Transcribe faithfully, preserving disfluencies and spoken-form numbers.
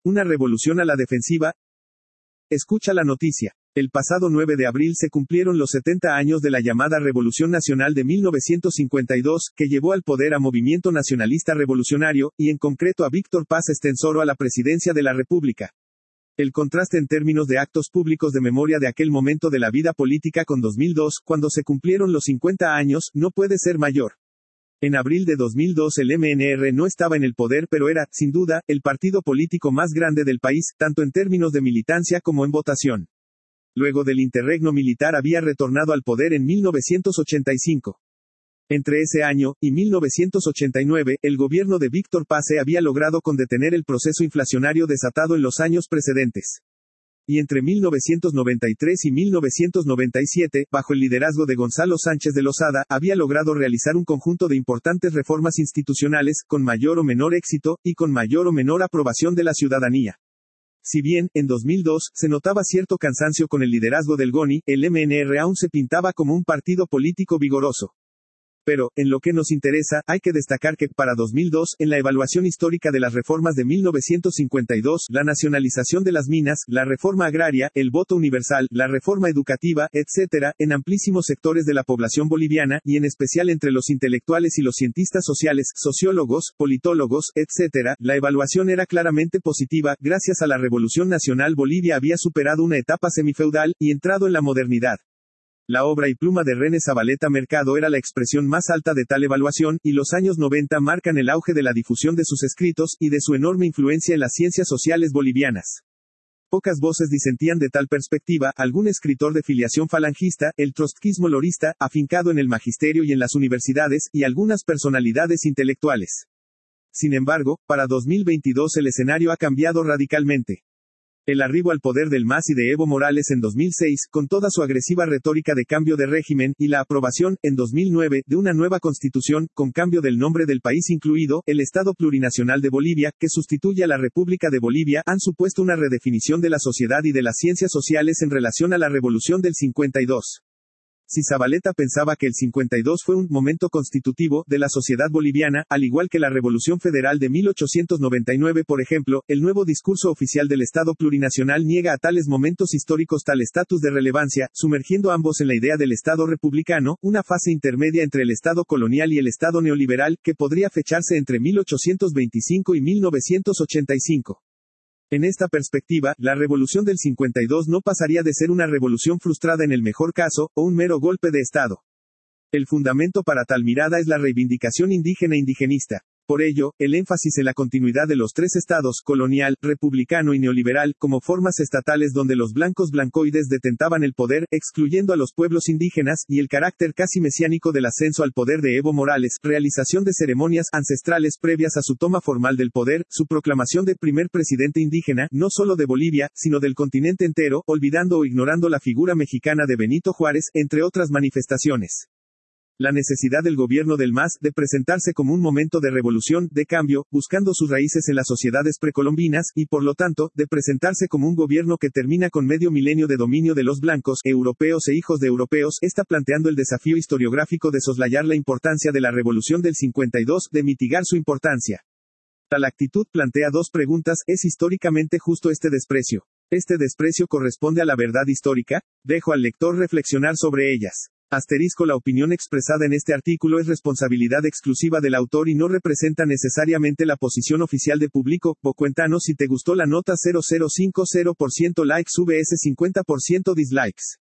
¿Una revolución a la defensiva? Escucha la noticia. El pasado nueve de abril se cumplieron los setenta años de la llamada Revolución Nacional de mil novecientos cincuenta y dos, que llevó al poder a Movimiento Nacionalista Revolucionario, y en concreto a Víctor Paz Estenssoro a la presidencia de la República. El contraste en términos de actos públicos de memoria de aquel momento de la vida política con dos mil dos, cuando se cumplieron los cincuenta años, no puede ser mayor. En abril de dos mil dos el M N R no estaba en el poder, pero era, sin duda, el partido político más grande del país, tanto en términos de militancia como en votación. Luego del interregno militar había retornado al poder en mil novecientos ochenta y cinco. Entre ese año y mil novecientos ochenta y nueve, el gobierno de Víctor Paz había logrado con detener el proceso inflacionario desatado en los años precedentes. Y entre mil novecientos noventa y tres y mil novecientos noventa y siete, bajo el liderazgo de Gonzalo Sánchez de Lozada, había logrado realizar un conjunto de importantes reformas institucionales, con mayor o menor éxito, y con mayor o menor aprobación de la ciudadanía. Si bien, en dos mil dos, se notaba cierto cansancio con el liderazgo del G O N I, el M N R aún se pintaba como un partido político vigoroso. Pero, en lo que nos interesa, hay que destacar que, para dos mil dos, en la evaluación histórica de las reformas de mil novecientos cincuenta y dos, la nacionalización de las minas, la reforma agraria, el voto universal, la reforma educativa, etcétera, en amplísimos sectores de la población boliviana, y en especial entre los intelectuales y los cientistas sociales, sociólogos, politólogos, etcétera, la evaluación era claramente positiva. Gracias a la Revolución Nacional, Bolivia había superado una etapa semifeudal, y entrado en la modernidad. La obra y pluma de René Zabaleta Mercado era la expresión más alta de tal evaluación, y los años noventa marcan el auge de la difusión de sus escritos, y de su enorme influencia en las ciencias sociales bolivianas. Pocas voces disentían de tal perspectiva, algún escritor de filiación falangista, el trotskismo lorista, afincado en el magisterio y en las universidades, y algunas personalidades intelectuales. Sin embargo, para dos mil veintidós el escenario ha cambiado radicalmente. El arribo al poder del M A S y de Evo Morales en dos mil seis, con toda su agresiva retórica de cambio de régimen, y la aprobación, en dos mil nueve, de una nueva constitución, con cambio del nombre del país incluido, el Estado Plurinacional de Bolivia, que sustituye a la República de Bolivia, han supuesto una redefinición de la sociedad y de las ciencias sociales en relación a la Revolución del cincuenta y dos. Si Zabaleta pensaba que el cincuenta y dos fue un momento constitutivo de la sociedad boliviana, al igual que la Revolución Federal de mil ochocientos noventa y nueve, por ejemplo, el nuevo discurso oficial del Estado plurinacional niega a tales momentos históricos tal estatus de relevancia, sumergiendo ambos en la idea del Estado republicano, una fase intermedia entre el Estado colonial y el Estado neoliberal, que podría fecharse entre mil ochocientos veinticinco y mil novecientos ochenta y cinco. En esta perspectiva, la Revolución del cincuenta y dos no pasaría de ser una revolución frustrada en el mejor caso, o un mero golpe de Estado. El fundamento para tal mirada es la reivindicación indígena e indigenista. Por ello, el énfasis en la continuidad de los tres estados, colonial, republicano y neoliberal, como formas estatales donde los blancos blancoides detentaban el poder, excluyendo a los pueblos indígenas, y el carácter casi mesiánico del ascenso al poder de Evo Morales, realización de ceremonias ancestrales previas a su toma formal del poder, su proclamación de primer presidente indígena, no solo de Bolivia, sino del continente entero, olvidando o ignorando la figura mexicana de Benito Juárez, entre otras manifestaciones. La necesidad del gobierno del M A S de presentarse como un momento de revolución, de cambio, buscando sus raíces en las sociedades precolombinas, y por lo tanto, de presentarse como un gobierno que termina con medio milenio de dominio de los blancos, europeos e hijos de europeos, está planteando el desafío historiográfico de soslayar la importancia de la Revolución del cincuenta y dos, de mitigar su importancia. Tal actitud plantea dos preguntas: ¿es históricamente justo este desprecio? ¿Este desprecio corresponde a la verdad histórica? Dejo al lector reflexionar sobre ellas. Asterisco La opinión expresada en este artículo es responsabilidad exclusiva del autor y no representa necesariamente la posición oficial de Público. Cuéntanos si te gustó la nota. Cero cero cinco cero por ciento likes vs cincuenta por ciento dislikes.